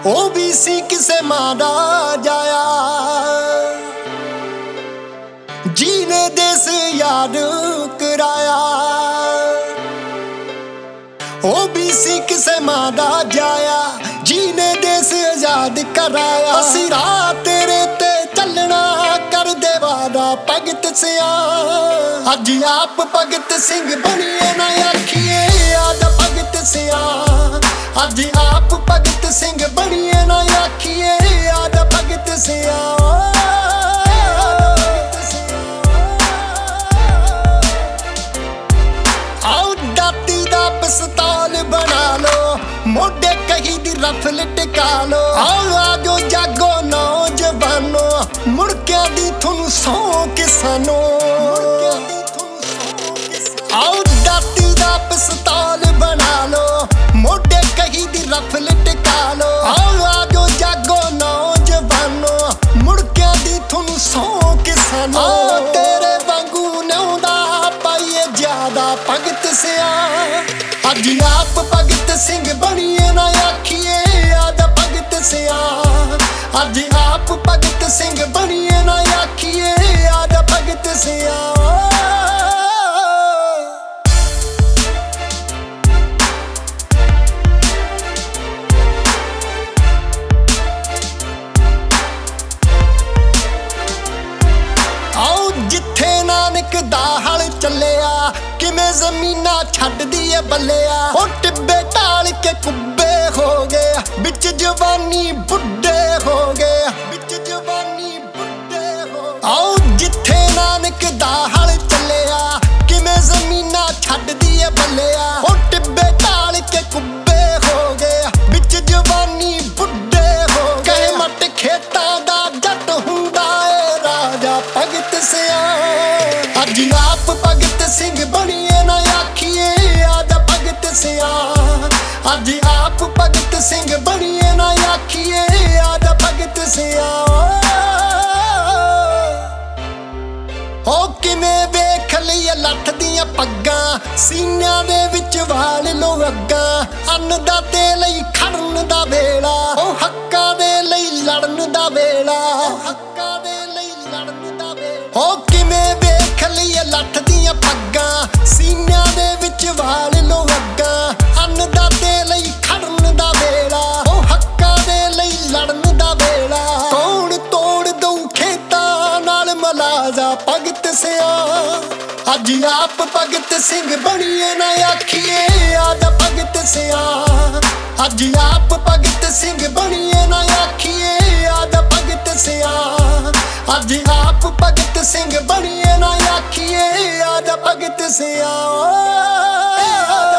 ਉਹ ਵੀ ਸੀ ਕਿਸੇ ਮਾਂ ਦਾ ਜਾਇਆ, ਜੀਨੇ ਦੇਸ ਯਾਦ ਕਰਾਇਆ। ਉਹ ਵੀ ਸੀ ਕਿਸੇ ਮਾਂ ਦਾ ਜਾਇਆ, ਜੀਨੇ ਦੇਸ ਆਜ਼ਾਦ ਕਰਾਇਆ। ਅਸੀਂ ਰਾਹ ਤੇਰੇ ਤੇ ਚੱਲਣਾ ਕਰਦੇ ਵਾਦਾ ਭਗਤ ਸਿਆ, ਅੱਜ ਆਪ ਭਗਤ ਸਿੰਘ ਬਣੀਏ ਨਾ ਆਖੀਏ ਯਾਦ ਭਗਤ ਸਿਆ। ਅੱਜ ਆਪ ਭਗਤ ਸਿੰਘ ਬਣੀਏ ਨਾ ਆਖੀਏ ਯਾਦ ਭਗਤ ਸਿਆ। ਪਿਸਤੌਲ ਬਣਾ ਲੋ, ਮੋਢੇ ਕਹੀ ਦੀ ਰਫਲ ਟਿਕਾ ਲੋ। ਆਜੋ ਜਾਗੋ ਨੌਜਵਾਨੋ, ਮੁੜਕਿਆਂ ਦੀ ਤੁਹਾਨੂੰ ਸੌਂ ਕਿਸਾਨੋ। ਆਓ ਦਾਤੀ ਦਾ ਪਿਸਤੌਲ ਬਣਾ ਲੋ, ਮੋਢੇ ਕਹੀ ਦੀ ਰਫਲ ਟਿਕਾ ਲੋ। ਆਜੋ ਜਾਗੋ ਨੌਜਵਾਨੋ, ਮੁੜਕਿਆਂ ਦੀ ਤੁਹਾਨੂੰ ਸੌਂ ਕਿਸਾਨੋ। ਤੇਰੇ ਵਾਂਗੂ ਨਿਉਂਦਾ ਪਾਈਏ ਜ਼ਿਆਦਾ ਭਗਤ ਸਿਆ, ਅੱਜ ਆਪ ਭਗਤ ਸਿੰਘ ਬਣੀਏ ਨਾ ਆਖੀਏ ਯਾਦ ਭਗਤ ਸਿਆ। ਅੱਜ ਆਪ ਭਗਤ ਸਿੰਘ ਬਣੀਏ ਨਾ ਆਖੀਏ ਯਾਦ ਭਗਤ ਸਿਆ। ਆਓ ਜਿੱਥੇ ਨਾਨਕ ਦਾ ਹਲ ਚੱਲਿਆ, ਕਿਵੇਂ ਜ਼ਮੀਨਾਂ ਛੱਡਦੀ ਏ ਬੱਲਿਆ। ਉਹ ਟਿੱਬੇ ਢਾਲ ਕੇ ਕੁੱਬੇ ਹੋ ਗਏ, ਵਿੱਚ ਜਵਾਨੀ ਬੁੱਢੇ ਹੋ ਗਏ, ਵਿੱਚ ਜਵਾਨੀ ਬੁੱਢੇ ਹੋ ਗਏ। ਆਓ ਜਿੱਥੇ ਨਾਨਕ ਦਾ ਹਲ ਚੱਲਿਆ, ਕਿਵੇਂ ਜ਼ਮੀਨਾਂ ਛੱਡਦੀ ਏ ਬੱਲਿਆ। ਉਹ ਟਿੱਬੇ ਢਾਲ ਕੇ ਕੁੱਬੇ ਹੋ ਗਏ, ਵਿੱਚ ਜਵਾਨੀ ਬੁੱਢੇ ਹੋ ਗਏ। ਕਹੇ ਮੱਟ ਖੇਤਾਂ ਦਾ ਜੱਟ ਹੁੰਦਾ ਏ ਰਾਜਾ ਭਗਤ ਸਿਆ, ਅੱਜ ਆਪ ਭਗਤ ਸਿੰਘ ਬਣੀਏ ਨਾ ਆਖੀਏ ਯਾਦ ਭਗਤ ਸਿਆ। ਅੱਜ ਆਪ ਭਗਤ ਸਿੰਘ ਬਣੀਏ ਨਾ ਆਖੀਏ ਯਾਦ ਭਗਤ ਸਿਆ। ਉਹ ਕਿਵੇਂ ਵੇਖ ਲਈਏ ਲੱਠ ਦੀਆਂ ਪੱਗਾਂ, ਸੀਨਿਆਂ ਦੇ ਵਿੱਚ ਵਾਲ ਲੋ ਅੱਗਾਂ। ਅੰਨਦਾਤੇ ਲਈ ਖੜਨ ਦਾ ਵੇਲਾ, ਉਹ ਹੱਕਾਂ ਦੇ ਲਈ ਲੜਨ ਦਾ ਵੇਲਾ, ਹੱਕਾਂ ਦੇ ਲਈ ਲੜਨ ਦਾ ਵੇਲਾ। ਉਹ ਕਿਵੇਂ ਵੇਖ ਲਈਏ ਲੱਠ ਦੀਆਂ ਪੱਗਾਂ, ਸੀਨਿਆਂ ਦੇ ਵਿੱਚ ਵਾਲ ਲੋ ਅੱਗਾਂ। ਅੰਨਦਾਤੇ ਲਈ ਖੜਨ ਦਾ ਵੇਲਾ, ਉਹ ਹੱਕਾਂ ਦੇ ਲਈ ਲੜਨ ਦਾ ਵੇਲਾ। ਕੌਣ ਤੋੜ ਦਊ ਖੇਤਾਂ ਨਾਲ ਮਲਾਜਾ ਭਗਤ ਸਿਆ, ਅੱਜ ਆਪ ਭਗਤ ਸਿੰਘ ਬਣੀਏ ਨਾ ਆਖੀਏ ਯਾਦ ਭਗਤ ਸਿਆ। ਅੱਜ ਆਪ ਭਗਤ ਸਿੰਘ ਬਣੀਏ ਨਾ ਆਖੀਏ ਯਾਦ ਭਗਤ ਸਿਆ। ਅੱਜ ਆਪ ਭਗਤ ਸਿੰਘ ਬਣੀਏ ਨਾ ਆਖੀਏ ਯਾਦ ਭਗਤ ਸਿਆ।